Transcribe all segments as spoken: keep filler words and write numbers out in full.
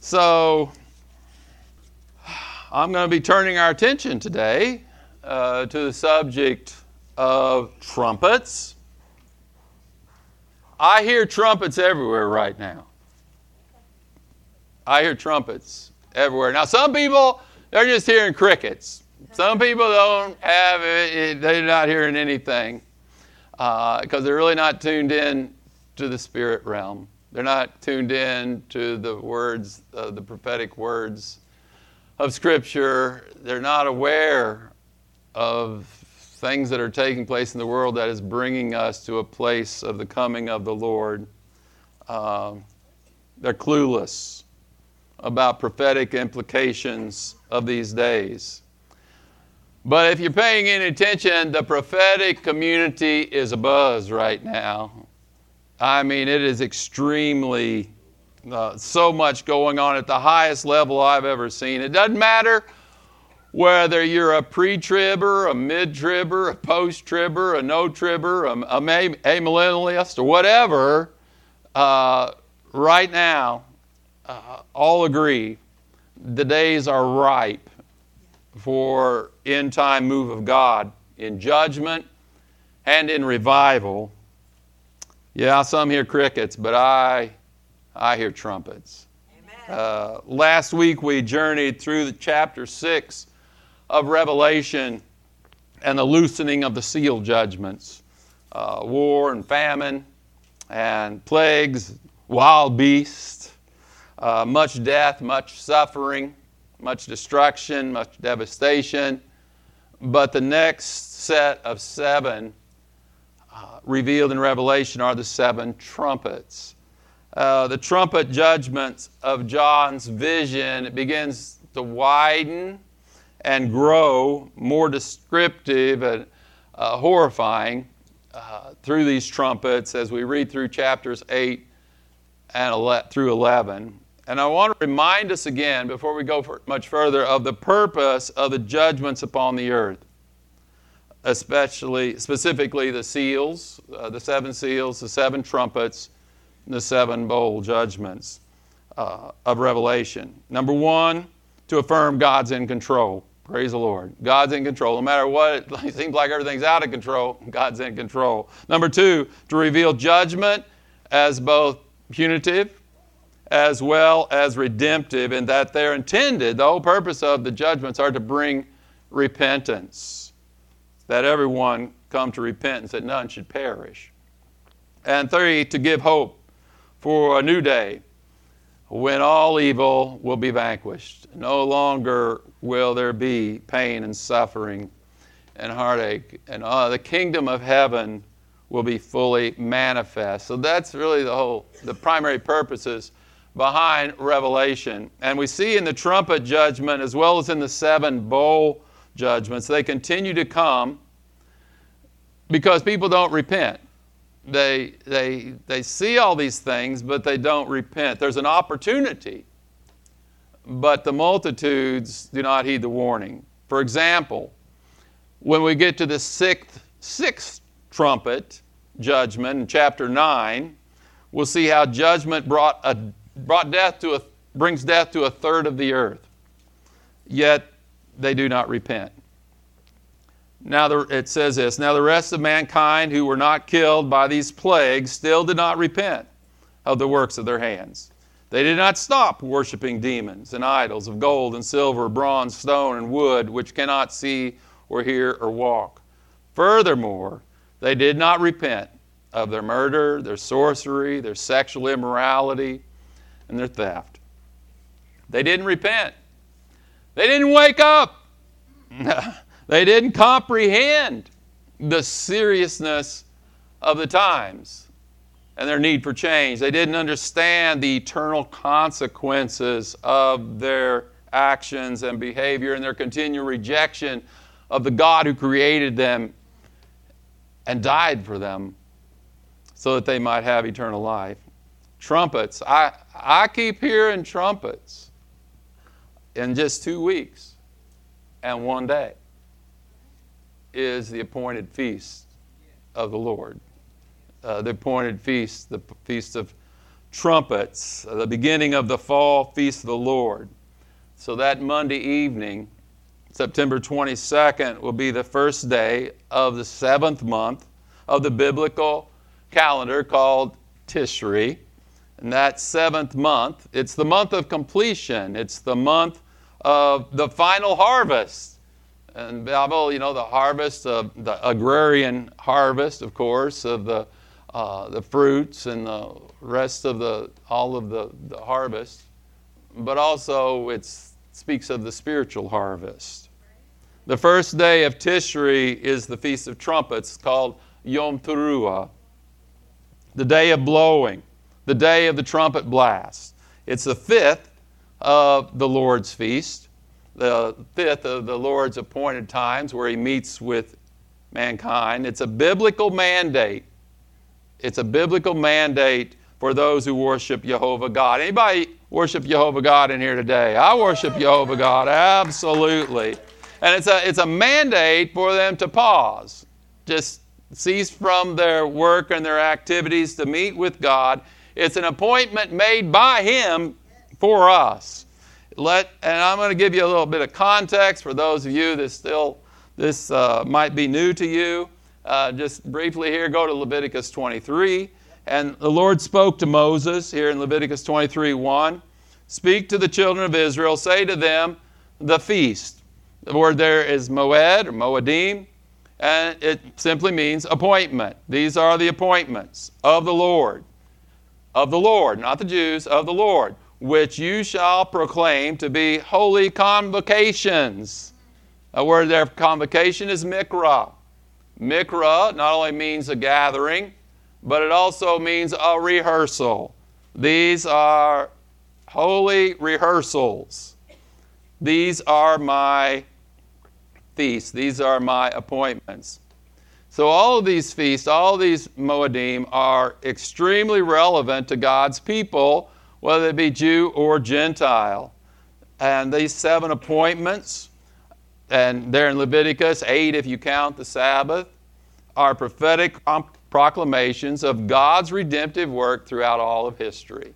So I'm going to be turning our attention today uh, to the subject of trumpets. I hear trumpets everywhere right now. I hear trumpets everywhere. Now, some people, they're just hearing crickets. Some people don't have it, they're not hearing anything because uh, they're really not tuned in to the spirit realm. They're not tuned in to the words, uh, the prophetic words of Scripture. They're not aware of things that are taking place in the world that is bringing us to a place of the coming of the Lord. Uh, they're clueless about prophetic implications of these days. But if you're paying any attention, the prophetic community is abuzz right now. I mean, it is extremely, uh, so much going on at the highest level I've ever seen. It doesn't matter whether you're a pre-tribber, a mid-tribber, a post-tribber, a no-tribber, a, a, a millennialist, or whatever, uh, right now, uh, all agree the days are ripe for end-time move of God in judgment and in revival. Yeah, some hear crickets, but I, I hear trumpets. Uh, last week we journeyed through the chapter six of Revelation and the loosening of the seal judgments. Uh, war and famine and plagues, wild beasts, uh, much death, much suffering, much destruction, much devastation. But the next set of seven uh, revealed in Revelation are the seven trumpets. Uh, the trumpet judgments of John's vision, it begins to widen and grow more descriptive and uh, horrifying uh, through these trumpets as we read through chapters eight and eleven, through eleven. And I want to remind us again, before we go for much further, of the purpose of the judgments upon the earth, especially, specifically the seals, uh, the seven seals, the seven trumpets, and the seven bowl judgments uh, of Revelation. Number one, to affirm God's in control. Praise the Lord. God's in control. No matter what, it seems like everything's out of control, God's in control. Number two, to reveal judgment as both punitive as well as redemptive, in that they're intended, the whole purpose of the judgments are to bring repentance, that everyone come to repentance, that none should perish. And three, to give hope for a new day when all evil will be vanquished. No longer will there be pain and suffering and heartache, and uh, the kingdom of heaven will be fully manifest. So that's really the whole, the primary purposes behind Revelation. And we see in the trumpet judgment as well as in the seven bowl judgments, they continue to come because people don't repent. They, they, they see all these things, but they don't repent. There's an opportunity, but the multitudes do not heed the warning. For example, when we get to the sixth, sixth trumpet judgment in chapter nine, we'll see how judgment brought a brought death to a brings death to a third of the earth. Yet they do not repent. Now the, it says this, now the rest of mankind who were not killed by these plagues still did not repent of the works of their hands. They did not stop worshiping demons and idols of gold and silver, bronze, stone, and wood, which cannot see or hear or walk. Furthermore, they did not repent of their murder, their sorcery, their sexual immorality, and their theft. They didn't repent. They didn't wake up. They didn't comprehend the seriousness of the times and their need for change. They didn't understand the eternal consequences of their actions and behavior and their continual rejection of the God who created them and died for them so that they might have eternal life. Trumpets. I, I keep hearing trumpets in just two weeks and one day is the appointed feast of the Lord. Uh, the appointed feast, the feast of Trumpets, the beginning of the fall feast of the Lord. So that Monday evening, September twenty-second, will be the first day of the seventh month of the biblical calendar called Tishri. And that seventh month, it's the month of completion. It's the month of the final harvest. And Bible, you know, the harvest of the agrarian harvest, of course, of the uh, the fruits and the rest of the all of the, the harvest. But also it speaks of the spiritual harvest. The first day of Tishri is the Feast of Trumpets, called Yom Teruah, the day of blowing, the day of the trumpet blast. It's the fifth of the Lord's feast, the fifth of the Lord's appointed times where he meets with mankind. It's a biblical mandate. It's a biblical mandate for those who worship Jehovah God. Anybody worship Jehovah God in here today? I worship Jehovah God, absolutely. And it's a, it's a mandate for them to pause, just cease from their work and their activities to meet with God. It's an appointment made by Him for us. Let, and I'm going to give you a little bit of context for those of you that still, this uh, might be new to you. Uh, just briefly here, go to Leviticus twenty-three. And the Lord spoke to Moses here in Leviticus twenty-three one. Speak to the children of Israel, say to them, the feast. The word there is moed or moedim, and it simply means appointment. These are the appointments of the Lord. Of the Lord, not the Jews, of the Lord, which you shall proclaim to be holy convocations. A word there for convocation is mikra. Mikra not only means a gathering, but it also means a rehearsal. These are holy rehearsals. These are my feasts. These are my appointments. So all of these feasts, all of these Moedim are extremely relevant to God's people, whether it be Jew or Gentile. And these seven appointments, and they're in Leviticus, eight if you count the Sabbath, are prophetic proclamations of God's redemptive work throughout all of history.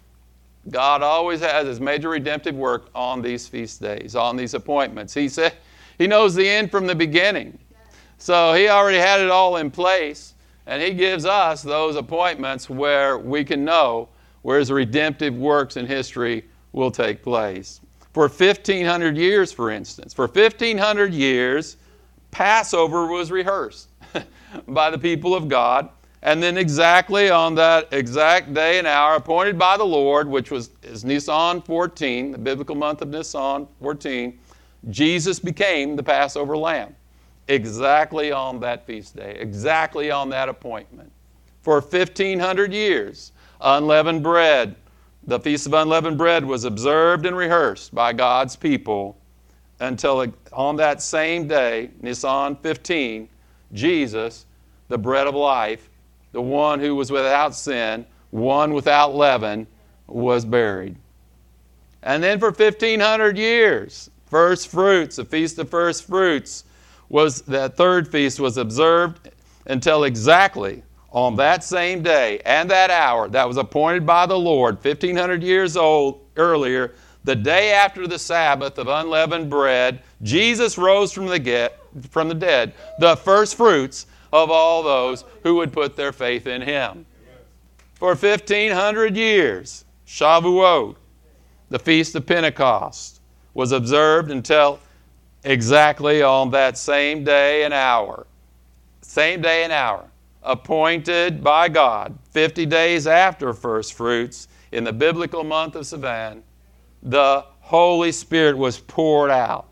God always has His major redemptive work on these feast days, on these appointments. He said He knows the end from the beginning. So He already had it all in place, and He gives us those appointments where we can know where His redemptive works in history will take place. For fifteen hundred years, for instance, for fifteen hundred years, Passover was rehearsed by the people of God. And then exactly on that exact day and hour appointed by the Lord, which was is Nisan fourteen, the biblical month of Nisan fourteen, Jesus became the Passover lamb. Exactly on that feast day, exactly on that appointment. For fifteen hundred years, unleavened bread, the Feast of Unleavened Bread was observed and rehearsed by God's people until on that same day, Nisan fifteen, Jesus, the bread of life, the one who was without sin, one without leaven, was buried. And then for fifteen hundred years, first fruits, the Feast of First Fruits, was that third feast was observed until exactly on that same day and that hour that was appointed by the Lord, fifteen hundred years old earlier, the day after the Sabbath of unleavened bread, Jesus rose from the get, from the dead, the first fruits of all those who would put their faith in Him. For fifteen hundred years, Shavuot, the Feast of Pentecost, was observed until exactly on that same day and hour, same day and hour, appointed by God, fifty days after first fruits, in the biblical month of Sivan, the Holy Spirit was poured out.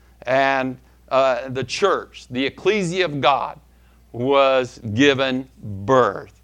And uh, the church, the ecclesia of God, was given birth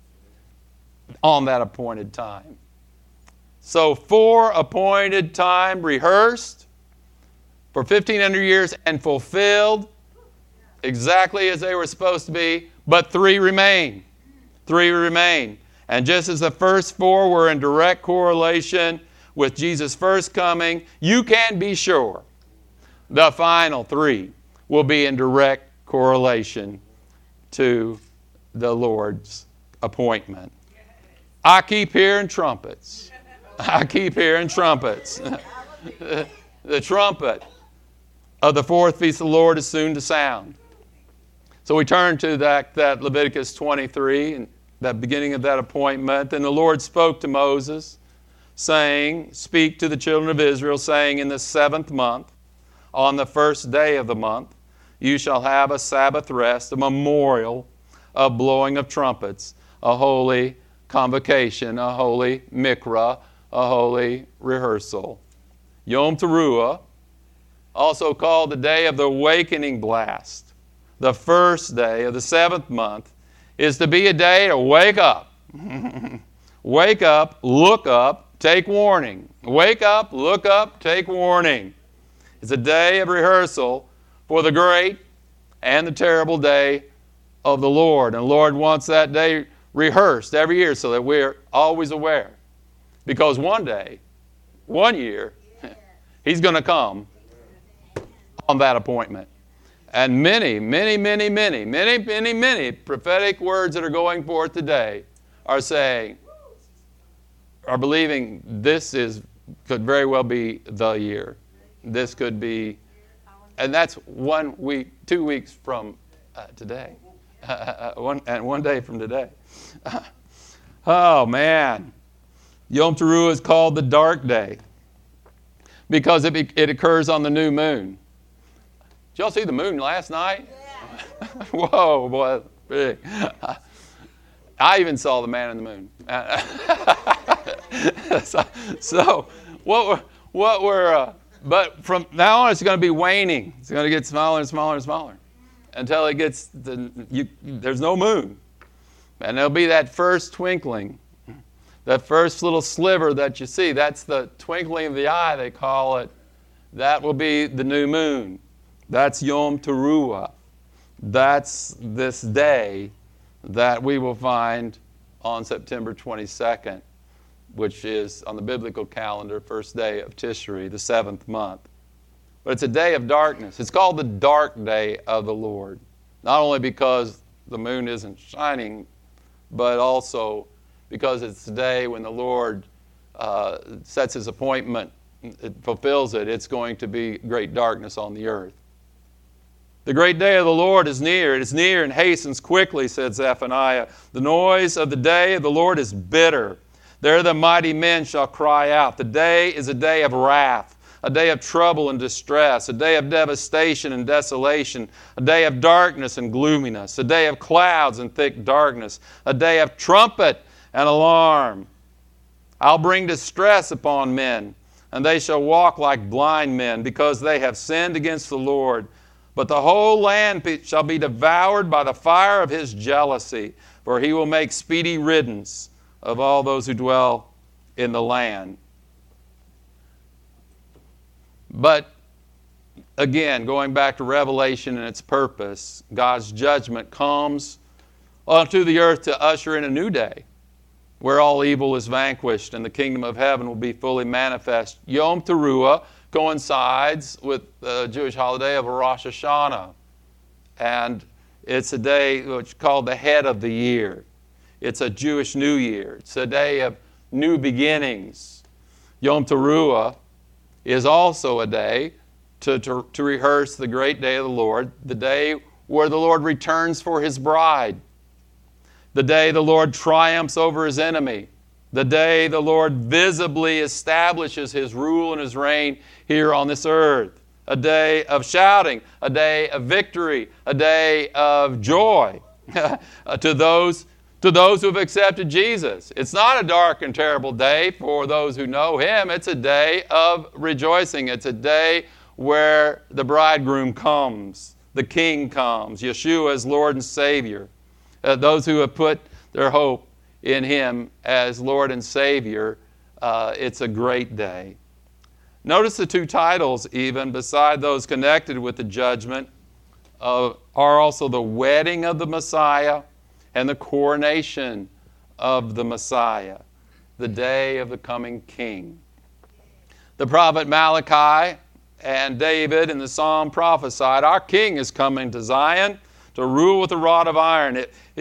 on that appointed time. So four appointed time rehearsed for fifteen hundred years and fulfilled exactly as they were supposed to be, but three remain. Three remain. And just as the first four were in direct correlation with Jesus' first coming, you can be sure the final three will be in direct correlation to the Lord's appointment. I keep hearing trumpets. I keep hearing trumpets. The trumpet of the fourth feast of the Lord is soon to sound. So we turn to that, that Leviticus twenty-three, and that beginning of that appointment. And the Lord spoke to Moses, saying, speak to the children of Israel, saying, in the seventh month, on the first day of the month, you shall have a Sabbath rest, a memorial of blowing of trumpets, a holy convocation, a holy mikra, a holy rehearsal. Yom Teruah, also called the day of the awakening blast, the first day of the seventh month, is to be a day to wake up. Wake up, look up, take warning. Wake up, look up, take warning. It's a day of rehearsal for the great and the terrible day of the Lord. And the Lord wants that day rehearsed every year so that we're always aware. Because one day, one year, He's going to come on that appointment. And many, many, many, many, many, many, many prophetic words that are going forth today are saying, are believing this is could very well be the year. This could be, and that's one week, two weeks from uh, today, uh, one and one day from today. Oh man, Yom Teruah is called the dark day because it it occurs on the new moon. Did y'all see the moon last night? Yeah. Whoa, boy, big. I even saw the man in the moon. so, so, what were, what were, uh, but from now on it's going to be waning. It's going to get smaller and smaller and smaller until it gets, the, you, there's no moon. And there'll be that first twinkling, that first little sliver that you see. That's the twinkling of the eye, they call it. That will be the new moon. That's Yom Teruah. That's this day that we will find on September twenty-second, which is on the biblical calendar, first day of Tishri, the seventh month. But it's a day of darkness. It's called the dark day of the Lord. Not only because the moon isn't shining, but also because it's the day when the Lord uh, sets His appointment, it fulfills it. It's going to be great darkness on the earth. The great day of the Lord is near. It is near and hastens quickly, said Zephaniah. The noise of the day of the Lord is bitter. There the mighty men shall cry out. The day is a day of wrath, a day of trouble and distress, a day of devastation and desolation, a day of darkness and gloominess, a day of clouds and thick darkness, a day of trumpet and alarm. I'll bring distress upon men, and they shall walk like blind men, because they have sinned against the Lord. But the whole land shall be devoured by the fire of His jealousy, for He will make speedy riddance of all those who dwell in the land. But again, going back to Revelation and its purpose, God's judgment comes onto the earth to usher in a new day where all evil is vanquished and the kingdom of heaven will be fully manifest. Yom Teruah coincides with the Jewish holiday of Rosh Hashanah. And it's a day which is called the head of the year. It's a Jewish New Year. It's a day of new beginnings. Yom Teruah is also a day to, to, to rehearse the great day of the Lord, the day where the Lord returns for His bride, the day the Lord triumphs over His enemy, the day the Lord visibly establishes His rule and His reign here on this earth. A day of shouting, a day of victory, a day of joy to those, to those who have accepted Jesus. It's not a dark and terrible day for those who know Him. It's a day of rejoicing. It's a day where the bridegroom comes, the King comes, Yeshua as Lord and Savior. Uh, those who have put their hope in Him as Lord and Savior, uh, it's a great day. Notice the two titles, even beside those connected with the judgment, uh, are also the wedding of the Messiah and the coronation of the Messiah, the day of the coming King. The prophet Malachi and David in the Psalm prophesied, our King is coming to Zion to rule with a rod of iron. It is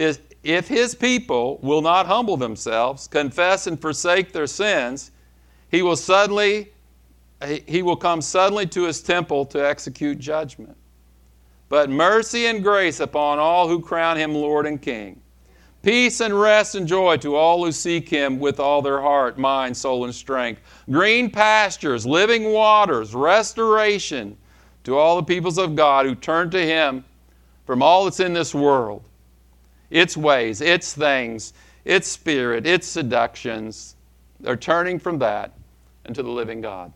if his people will not humble themselves, confess and forsake their sins, he will suddenly, he will come suddenly to his temple to execute judgment. But mercy and grace upon all who crown him Lord and King. Peace and rest and joy to all who seek him with all their heart, mind, soul, and strength. Green pastures, living waters, restoration to all the peoples of God who turn to him from all that's in this world. Its ways, its things, its spirit, its seductions. They're turning from that into the living God.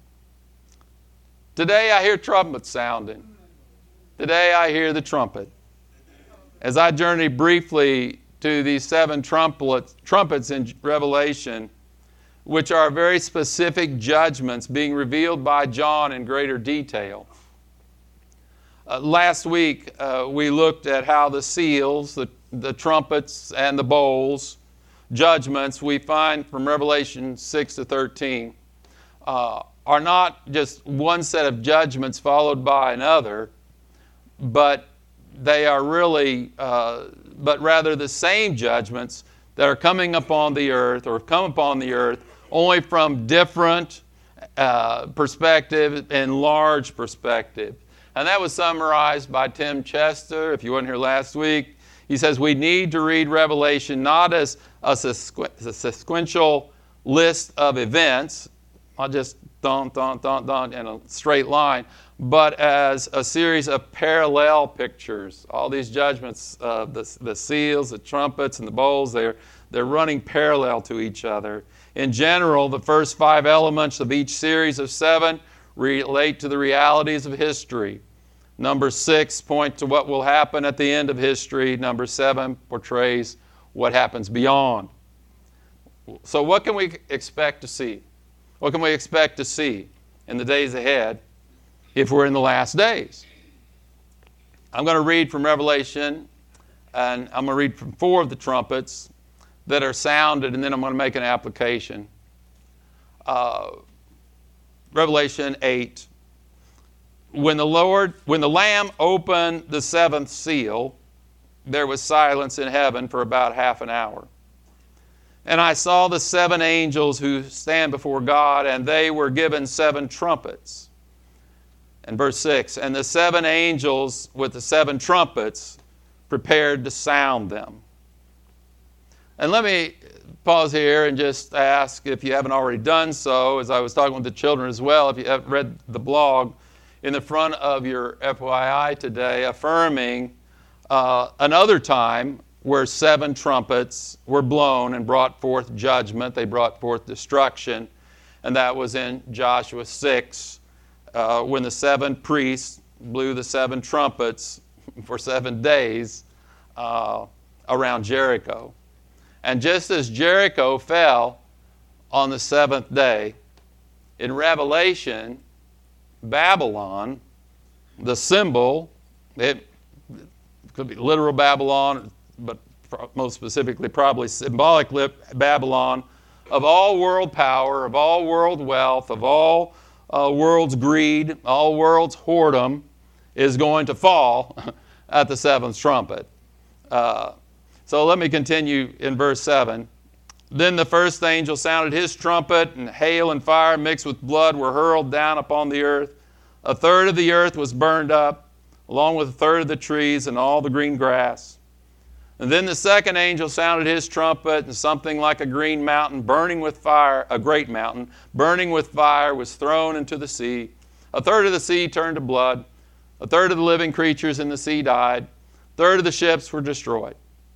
Today I hear trumpets sounding. Today I hear the trumpet. As I journey briefly to these seven trumpets, trumpets in Revelation, which are very specific judgments being revealed by John in greater detail. Uh, last week uh, we looked at how the seals, the, the trumpets, and the bowls, judgments we find from Revelation six to thirteen, uh, are not just one set of judgments followed by another, but they are really, uh, but rather the same judgments that are coming upon the earth or come upon the earth only from different uh, perspective and large perspective. And that was summarized by Tim Chester, if you weren't here last week. He says we need to read Revelation not as a, sequ- a sequential list of events, not just dun, dun, dun, dun, in a straight line, but as a series of parallel pictures. All these judgments, uh, the, the seals, the trumpets, and the bowls, they're, they're running parallel to each other. In general, the first five elements of each series of seven relate to the realities of history. Number six points to what will happen at the end of history. Number seven portrays what happens beyond. So what can we expect to see? What can we expect to see in the days ahead if we're in the last days? I'm going to read from Revelation, and I'm going to read from four of the trumpets that are sounded, and then I'm going to make an application. Uh, Revelation eight. When the Lord, when the Lamb opened the seventh seal, there was silence in heaven for about half an hour. And I saw the seven angels who stand before God, and they were given seven trumpets. And verse six, and the seven angels with the seven trumpets prepared to sound them. And let me pause here and just ask, if you haven't already done so, as I was talking with the children as well, if you haven't read the blog, in the front of your F Y I today, affirming uh, another time where seven trumpets were blown and brought forth judgment. They brought forth destruction. And that was in Joshua six, uh, when the seven priests blew the seven trumpets for seven days uh, around Jericho. And just as Jericho fell on the seventh day, in Revelation, Babylon, the symbol, it could be literal Babylon, but most specifically probably symbolic Babylon, of all world power, of all world wealth, of all uh, world's greed, all world's whoredom, is going to fall at the seventh trumpet. Uh, so let me continue in verse seven. Then the first angel sounded his trumpet, and hail and fire mixed with blood were hurled down upon the earth. A third of the earth was burned up, along with a third of the trees and all the green grass. And then the second angel sounded his trumpet, and something like a green mountain burning with fire, a great mountain, burning with fire, was thrown into the sea. A third of the sea turned to blood. A third of the living creatures in the sea died. A third of the ships were destroyed.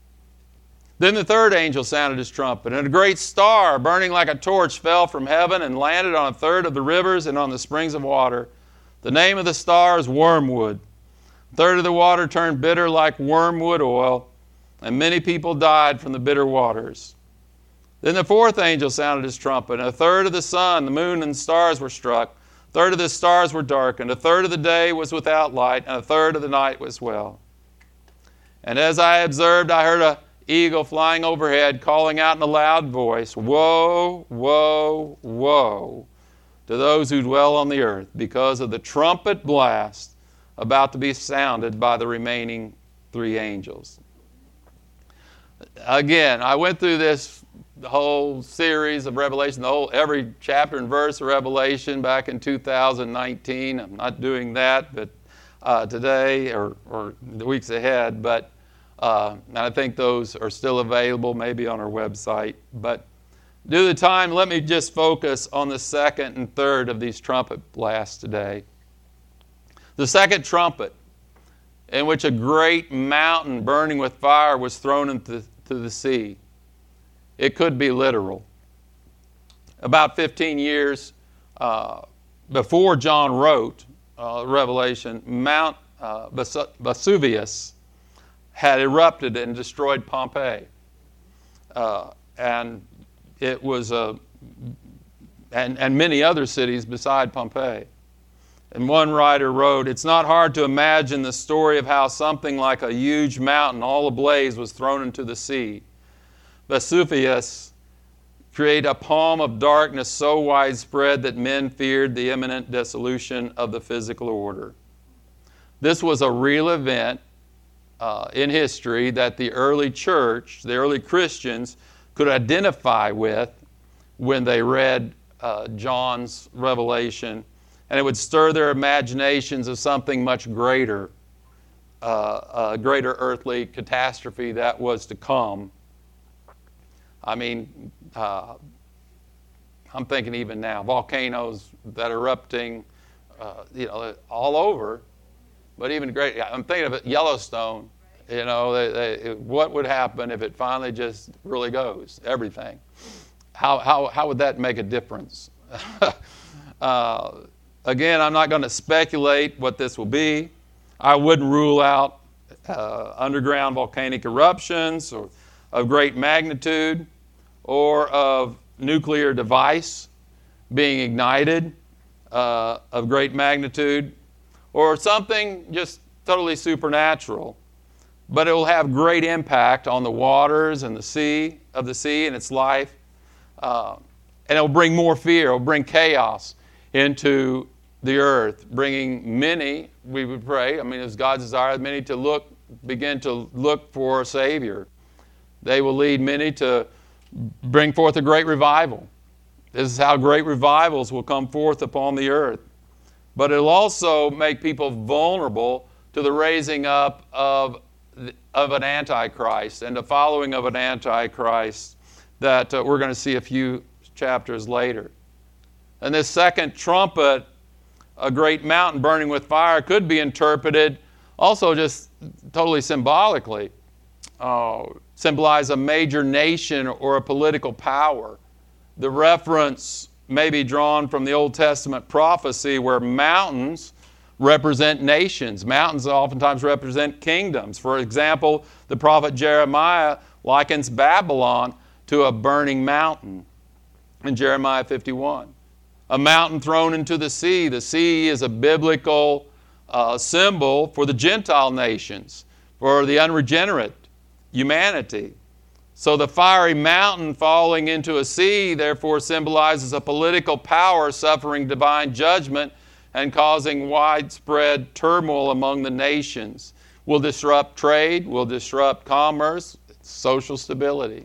Then the third angel sounded his trumpet, and a great star, burning like a torch, fell from heaven and landed on a third of the rivers and on the springs of water. The name of the star is Wormwood. A third of the water turned bitter like wormwood oil, and many people died from the bitter waters. Then the fourth angel sounded his trumpet, and a third of the sun, the moon, and the stars were struck. A third of the stars were darkened. A third of the day was without light, and a third of the night was well. And as I observed, I heard a eagle flying overhead, calling out in a loud voice, "Woe, woe, woe to those who dwell on the earth, because of the trumpet blast about to be sounded by the remaining three angels." Again, I went through this the whole series of Revelation, the whole every chapter and verse of Revelation back in two thousand nineteen. I'm not doing that, but uh, today or, or the weeks ahead. But uh, and I think those are still available, maybe on our website. But due to the time, let me just focus on the second and third of these trumpet blasts today. The second trumpet, in which a great mountain burning with fire was thrown into to the sea. It could be literal. About fifteen years uh, before John wrote uh, Revelation, Mount uh, Vesuvius had erupted and destroyed Pompeii. Uh, and it was a, and, and many other cities beside Pompeii. And one writer wrote, "It's not hard to imagine the story of how something like a huge mountain all ablaze was thrown into the sea. Vesuvius created a palm of darkness so widespread that men feared the imminent dissolution of the physical order." This was a real event uh, in history that the early church, the early Christians, could identify with when they read uh, John's Revelation. And it would stir their imaginations of something much greater, uh, a greater earthly catastrophe that was to come. I mean, uh, I'm thinking even now, volcanoes that are erupting, uh, you know, all over. But even great, I'm thinking of it, Yellowstone. You know, they, they, what would happen if it finally just really goes? Everything. How how how would that make a difference? uh, Again, I'm not going to speculate what this will be. I wouldn't rule out uh, underground volcanic eruptions or of great magnitude or of nuclear device being ignited uh, of great magnitude or something just totally supernatural. But it will have great impact on the waters and the sea of the sea and its life. Uh, and it will bring more fear. It will bring chaos into the earth, bringing many, we would pray, I mean, it's God's desire, many to look, begin to look for a Savior. They will lead many to bring forth a great revival. This is how great revivals will come forth upon the earth. But it'll also make people vulnerable to the raising up of, of an Antichrist and the following of an Antichrist that uh, we're going to see a few chapters later. And this second trumpet, a great mountain burning with fire, could be interpreted also just totally symbolically. Uh, symbolize a major nation or a political power. The reference may be drawn from the Old Testament prophecy where mountains represent nations. Mountains oftentimes represent kingdoms. For example, the prophet Jeremiah likens Babylon to a burning mountain in Jeremiah fifty-one. A mountain thrown into the sea. The sea is a biblical uh, symbol for the Gentile nations, for the unregenerate humanity. So the fiery mountain falling into a sea therefore symbolizes a political power suffering divine judgment and causing widespread turmoil among the nations. Will disrupt trade, will disrupt commerce, social stability.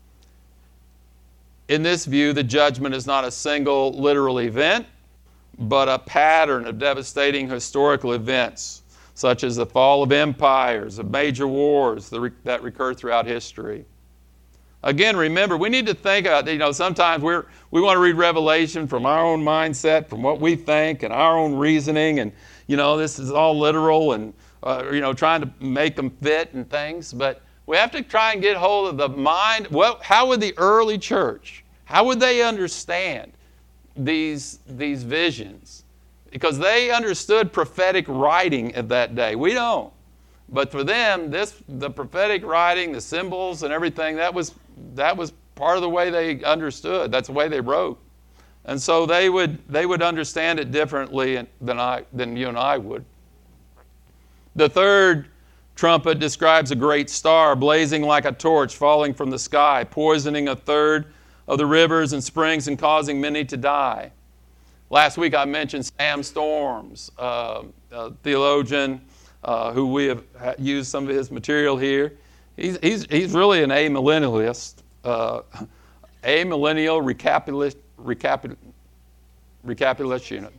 In this view, the judgment is not a single literal event, but a pattern of devastating historical events, such as the fall of empires, of major wars that recur throughout history. Again, remember, we need to think about, you know, sometimes we're, we want to read Revelation from our own mindset, from what we think and our own reasoning, and, you know, this is all literal and, uh, you know, trying to make them fit and things, but we have to try and get hold of the mind. Well, how would the early church, how would they understand these, these visions? Because they understood prophetic writing at that day. We don't. But for them, this the prophetic writing, the symbols and everything, that was that was part of the way they understood. That's the way they wrote. And so they would they would understand it differently than I than you and I would. The third trumpet describes a great star blazing like a torch falling from the sky, poisoning a third of the rivers and springs and causing many to die. Last week I mentioned Sam Storms, uh, a theologian uh, who we have used some of his material here. He's, he's, he's really an amillennialist, uh, amillennial recapitula, recapitula, recapitulation.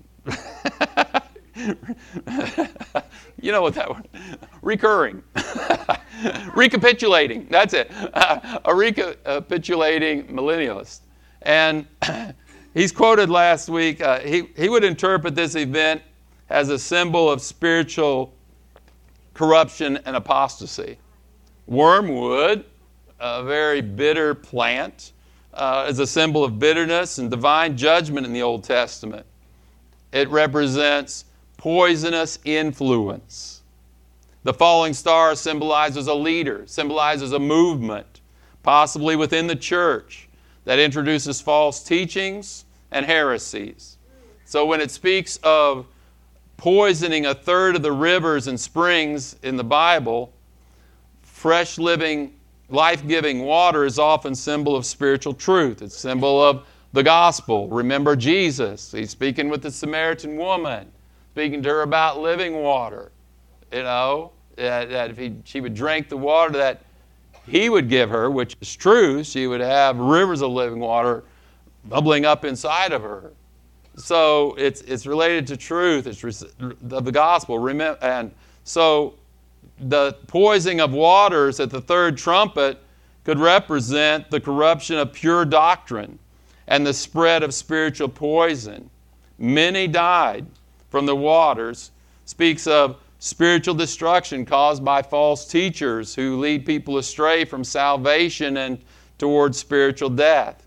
You know what that word? Recurring. Recapitulating. That's it. Uh, a recapitulating millennialist. And he's quoted last week, uh, he, he would interpret this event as a symbol of spiritual corruption and apostasy. Wormwood, a very bitter plant, uh, is a symbol of bitterness and divine judgment in the Old Testament. It represents poisonous influence. The falling star symbolizes a leader, symbolizes a movement, possibly within the church, that introduces false teachings and heresies. So when it speaks of poisoning a third of the rivers and springs in the Bible, fresh living, life-giving water is often symbol of spiritual truth. It's symbol of the gospel. Remember Jesus. He's speaking with the Samaritan woman, speaking to her about living water. You know, that, that if he, she would drink the water that he would give her, which is true, she would have rivers of living water bubbling up inside of her. So it's it's related to truth. It's of the gospel. Remember, and so the poisoning of waters at the third trumpet could represent the corruption of pure doctrine and the spread of spiritual poison. Many died from the waters. Speaks of spiritual destruction caused by false teachers who lead people astray from salvation and towards spiritual death.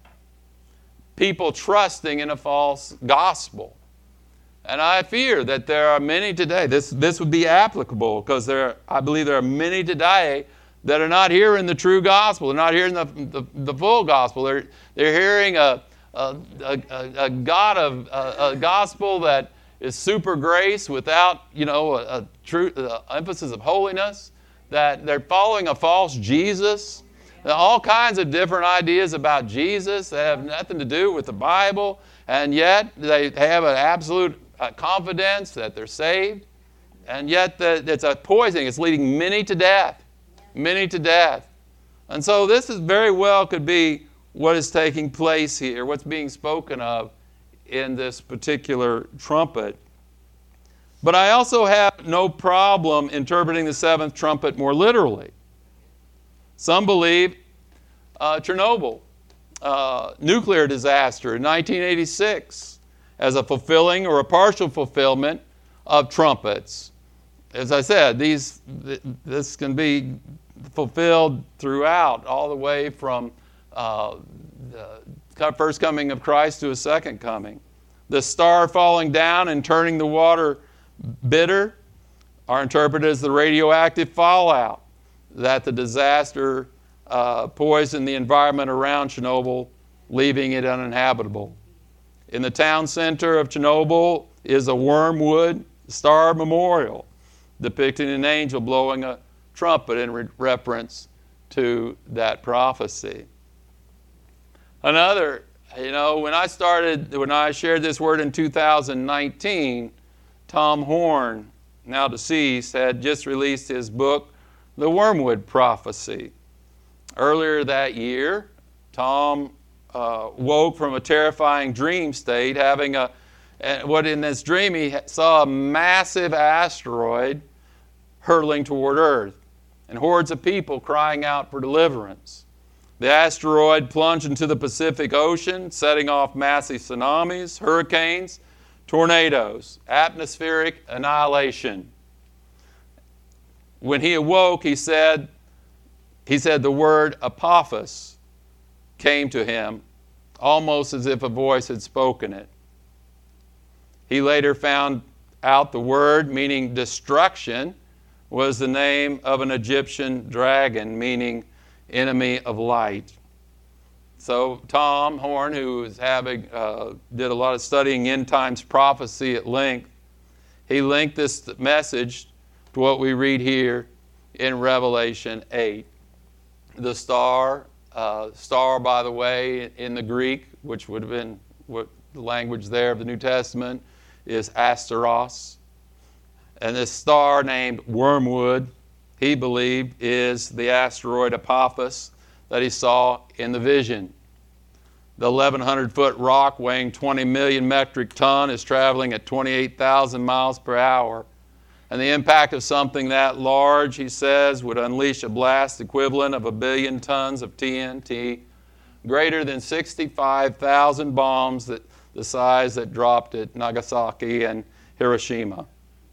People trusting in a false gospel. And I fear that there are many today, this, this would be applicable because there, I believe there are many today that are not hearing the true gospel. They're not hearing the, the, the full gospel. They're, they're hearing a, a, a, a God of a, a gospel that is super grace without, you know, a, a true a emphasis of holiness. That they're following a false Jesus. All kinds of different ideas about Jesus that have nothing to do with the Bible, and yet they have an absolute uh, confidence that they're saved, and yet the, it's a poison. It's leading many to death, many to death. And so this is very well could be what is taking place here, what's being spoken of in this particular trumpet. But I also have no problem interpreting the seventh trumpet more literally. Some believe uh, Chernobyl, uh, nuclear disaster in nineteen eighty-six, as a fulfilling or a partial fulfillment of trumpets. As I said, these this can be fulfilled throughout, all the way from uh, the first coming of Christ to His second coming. The star falling down and turning the water bitter are interpreted as the radioactive fallout that the disaster uh, poisoned the environment around Chernobyl, leaving it uninhabitable. In the town center of Chernobyl is a wormwood star memorial depicting an angel blowing a trumpet in re- reference to that prophecy. Another, you know, when I started, when I shared this word in two thousand nineteen, Tom Horn, now deceased, had just released his book, The Wormwood Prophecy. Earlier that year, Tom uh, woke from a terrifying dream state, having a, what in this dream he saw a massive asteroid hurtling toward Earth, and hordes of people crying out for deliverance. The asteroid plunged into the Pacific Ocean, setting off massive tsunamis, hurricanes, tornadoes, atmospheric annihilation. When he awoke, he said, he said the word Apophis came to him, almost as if a voice had spoken it. He later found out the word, meaning destruction, was the name of an Egyptian dragon, meaning enemy of light. So Tom Horn, who was having uh, did a lot of studying end times prophecy at length, he linked this message to what we read here in Revelation eight. The star, uh, star, by the way, in the Greek, which would have been what the language there of the New Testament, is asteros. And this star named Wormwood, he believed, is the asteroid Apophis that he saw in the vision. The eleven hundred foot rock weighing twenty million metric ton is traveling at twenty-eight thousand miles per hour. And the impact of something that large, he says, would unleash a blast equivalent of a billion tons of T N T, greater than sixty-five thousand bombs that the size that dropped at Nagasaki and Hiroshima.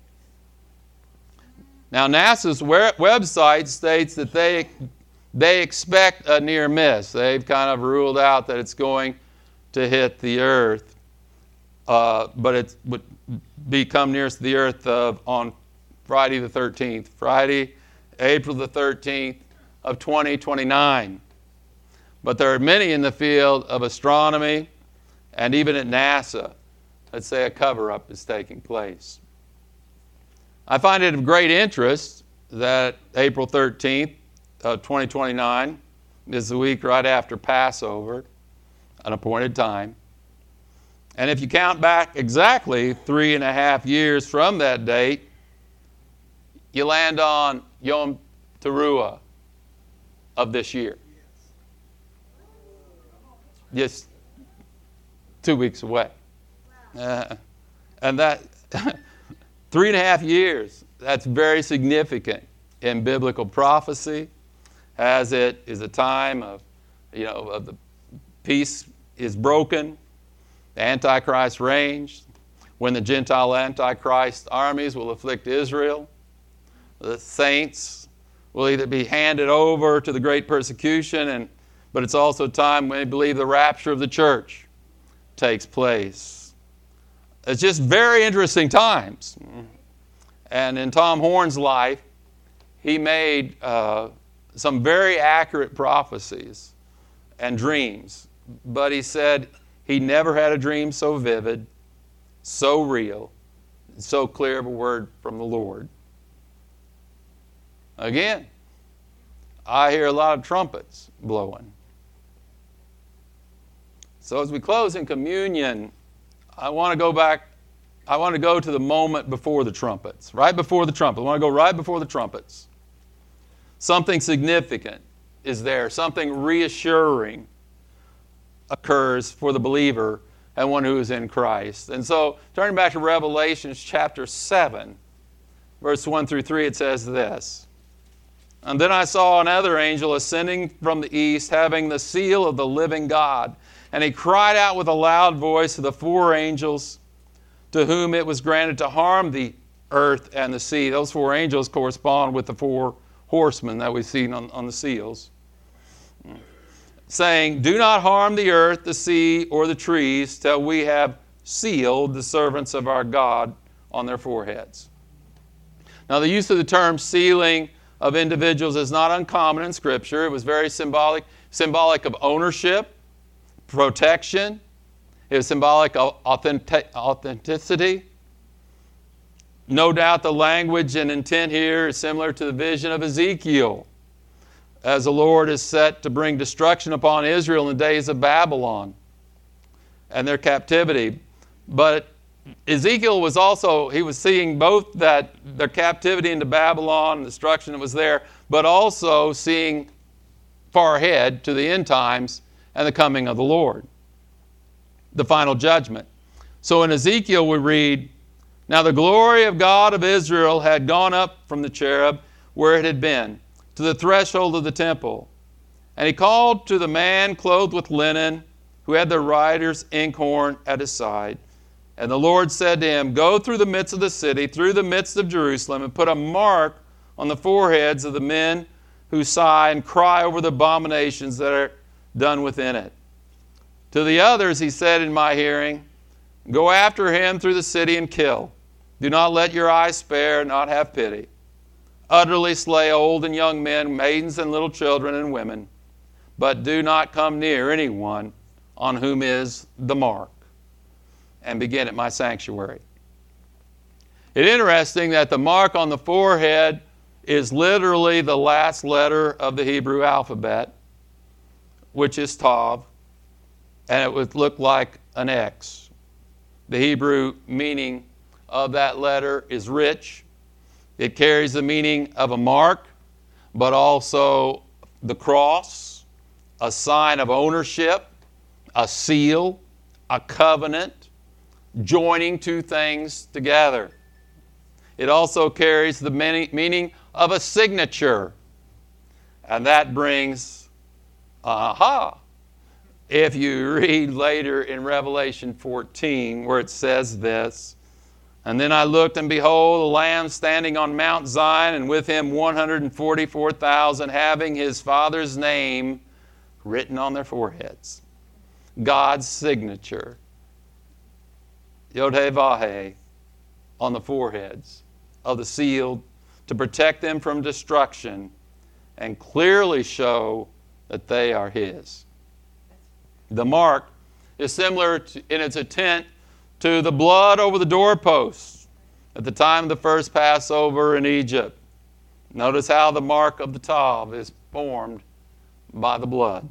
Now, NASA's website states that they, they expect a near miss. They've kind of ruled out that it's going to hit the Earth, uh, but it would become nearest the Earth uh, on Friday the thirteenth, Friday, April the thirteenth of twenty twenty-nine. But there are many in the field of astronomy and even at NASA that say a cover-up is taking place. I find it of great interest that April thirteenth of twenty twenty-nine is the week right after Passover, an appointed time. And if you count back exactly three and a half years from that date, you land on Yom Teruah of this year. Just two weeks away. Uh, and that, three and a half years, that's very significant in biblical prophecy, as it is a time of, you know, of the peace is broken, the Antichrist reigns, when the Gentile Antichrist armies will afflict Israel. The saints will either be handed over to the great persecution, and but it's also a time when we believe the rapture of the church takes place. It's just very interesting times. And in Tom Horn's life, he made uh, some very accurate prophecies and dreams. But he said he never had a dream so vivid, so real, so clear of a word from the Lord. Again, I hear a lot of trumpets blowing. So as we close in communion, I want to go back, I want to go to the moment before the trumpets, right before the trumpet. I want to go right before the trumpets. Something significant is there, something reassuring occurs for the believer and one who is in Christ. And so, turning back to Revelation chapter seven, verse one through three, it says this. And then I saw another angel ascending from the east, having the seal of the living God. And he cried out with a loud voice to the four angels to whom it was granted to harm the earth and the sea. Those four angels correspond with the four horsemen that we've seen on, on the seals. Saying, do not harm the earth, the sea, or the trees till we have sealed the servants of our God on their foreheads. Now, the use of the term sealing of individuals is not uncommon in Scripture. It was very symbolic, symbolic of ownership, protection. It was symbolic of authentic, authenticity. No doubt the language and intent here is similar to the vision of Ezekiel, as the Lord is set to bring destruction upon Israel in the days of Babylon and their captivity. But Ezekiel was also, he was seeing both that their captivity into Babylon and destruction that was there, but also seeing far ahead to the end times and the coming of the Lord, the final judgment. So in Ezekiel we read, now the glory of God of Israel had gone up from the cherub where it had been, to the threshold of the temple. And he called to the man clothed with linen, who had the writer's inkhorn at his side. And the Lord said to him, go through the midst of the city, through the midst of Jerusalem, and put a mark on the foreheads of the men who sigh and cry over the abominations that are done within it. To the others he said in my hearing, go after him through the city and kill. Do not let your eyes spare, not have pity. Utterly slay old and young men, maidens and little children and women, but do not come near anyone on whom is the mark, and begin at my sanctuary. It's interesting that the mark on the forehead is literally the last letter of the Hebrew alphabet, which is Tav, and it would look like an X. The Hebrew meaning of that letter is rich. It carries the meaning of a mark, but also the cross, a sign of ownership, a seal, a covenant, joining two things together. It also carries the meaning of a signature. And that brings, aha, if you read later in Revelation fourteen, where it says this, and then I looked, and behold, a Lamb standing on Mount Zion, and with him one hundred forty-four thousand, having his Father's name written on their foreheads. God's signature, Yod-Heh-Vah-Heh, on the foreheads of the sealed, to protect them from destruction and clearly show that they are his. The mark is similar to, in its intent to the blood over the doorposts at the time of the first Passover in Egypt. Notice how the mark of the Tav is formed by the blood.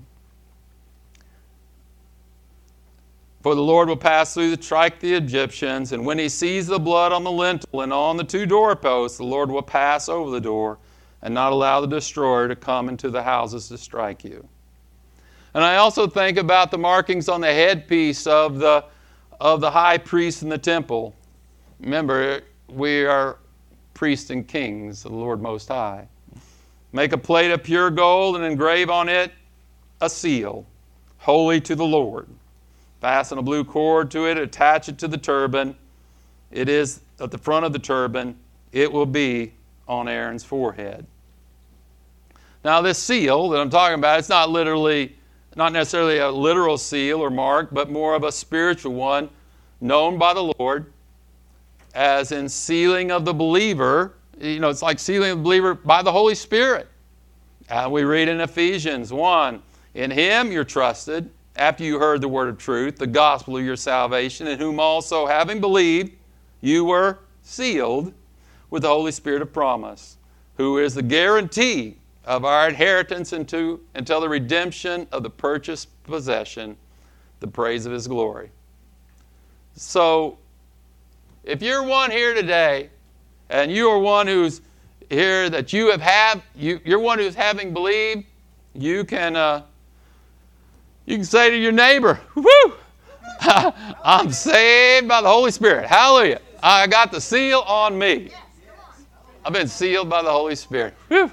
For the Lord will pass through to strike the Egyptians, and when he sees the blood on the lintel and on the two doorposts, the Lord will pass over the door and not allow the destroyer to come into the houses to strike you. And I also think about the markings on the headpiece of the, of the high priest in the temple. Remember, we are priests and kings of the Lord Most High. Make a plate of pure gold and engrave on it a seal, holy to the Lord. Fasten a blue cord to it, attach it to the turban. It is at the front of the turban. It will be on Aaron's forehead. Now this seal that I'm talking about, it's not literally, not necessarily a literal seal or mark, but more of a spiritual one, known by the Lord as in sealing of the believer. You know, it's like sealing of the believer by the Holy Spirit. And we read in Ephesians one, in him you're trusted, after you heard the word of truth, the gospel of your salvation, in whom also, having believed, you were sealed with the Holy Spirit of promise, who is the guarantee of our inheritance into, until the redemption of the purchased possession, the praise of his glory. So, if you're one here today, and you are one who's here that you have had, you, you're one who's having believed, you can... Uh, You can say to your neighbor, woo, I'm saved by the Holy Spirit. Hallelujah. I got the seal on me. I've been sealed by the Holy Spirit. Woo.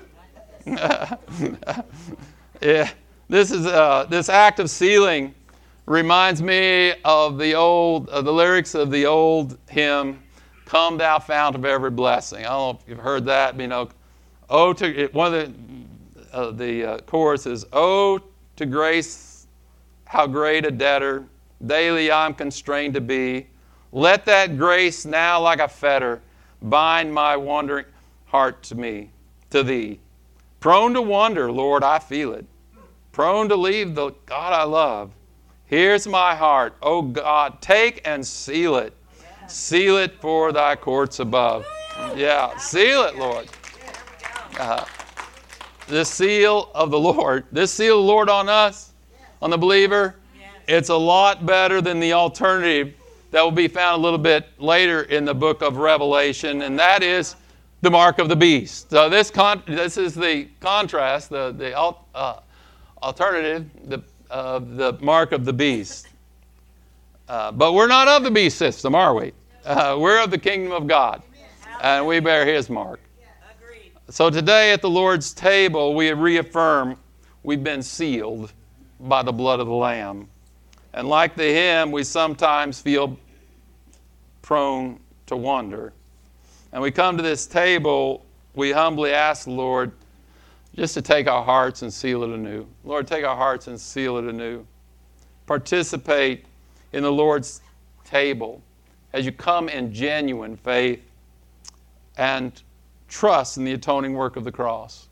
Yeah, this is uh, this act of sealing reminds me of the old uh, the lyrics of the old hymn, "Come Thou Fount of Every Blessing." I don't know if you've heard that. You know, oh to one of the uh, the uh, chorus is, "Oh to grace, how great a debtor daily I'm constrained to be. Let that grace now like a fetter bind my wandering heart to me, to thee. Prone to wander, Lord, I feel it. Prone to leave the God I love. Here's my heart, O God, take and seal it. Seal it for thy courts above." Yeah, seal it, Lord. Uh, this seal of the Lord, this seal of the Lord on us, on the believer, it's a lot better than the alternative that will be found a little bit later in the book of Revelation, and that is the mark of the beast. So this con- this is the contrast, the the uh, alternative, the uh, the mark of the beast. Uh, but we're not of the beast system, are we? Uh, we're of the kingdom of God, and we bear his mark. So today at the Lord's table, we reaffirm we've been sealed by the blood of the Lamb. And like the hymn, we sometimes feel prone to wander. And we come to this table, we humbly ask the Lord just to take our hearts and seal it anew. Lord, take our hearts and seal it anew. Participate in the Lord's table as you come in genuine faith and trust in the atoning work of the cross.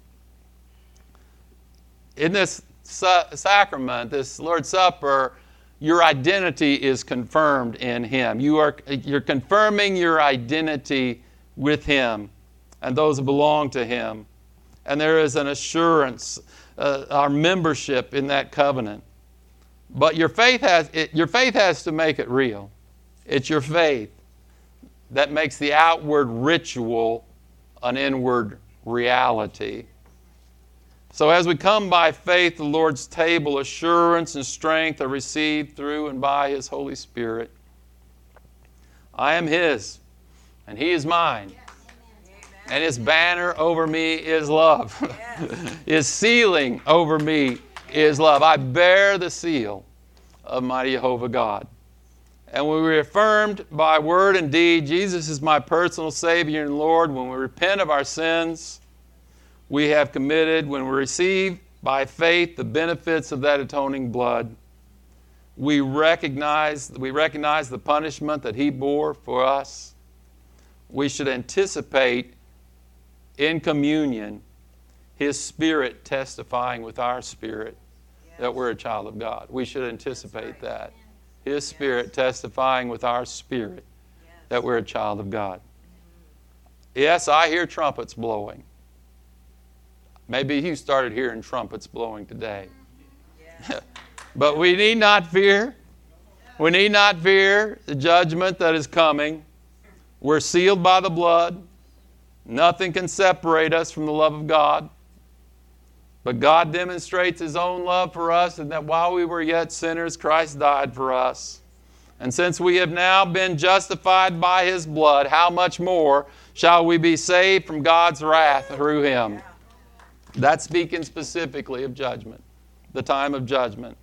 In this sacrament, this Lord's Supper, your identity is confirmed in him. You are, you're confirming your identity with him and those who belong to him. And there is an assurance, uh, our membership in that covenant. But your faith has it, your faith has to make it real. It's your faith that makes the outward ritual an inward reality. So as we come by faith to the Lord's table, assurance and strength are received through and by His Holy Spirit. I am His, and He is mine. Yes. And His banner over me is love. Yes. His sealing over me is love. I bear the seal of mighty Jehovah God. And when we're affirmed by word and deed, Jesus is my personal Savior and Lord. When we repent of our sins, we have committed, when we receive by faith the benefits of that atoning blood, we recognize, we recognize the punishment that He bore for us. We should anticipate in communion His Spirit testifying with our spirit yes. that we're a child of God. We should anticipate right. that. His Spirit yes. testifying with our spirit yes. that we're a child of God. Yes, I hear trumpets blowing. Maybe you started hearing trumpets blowing today. Yes. But we need not fear. We need not fear the judgment that is coming. We're sealed by the blood. Nothing can separate us from the love of God. But God demonstrates His own love for us, and that while we were yet sinners, Christ died for us. And since we have now been justified by His blood, how much more shall we be saved from God's wrath through Him? That's speaking specifically of judgment, the time of judgment.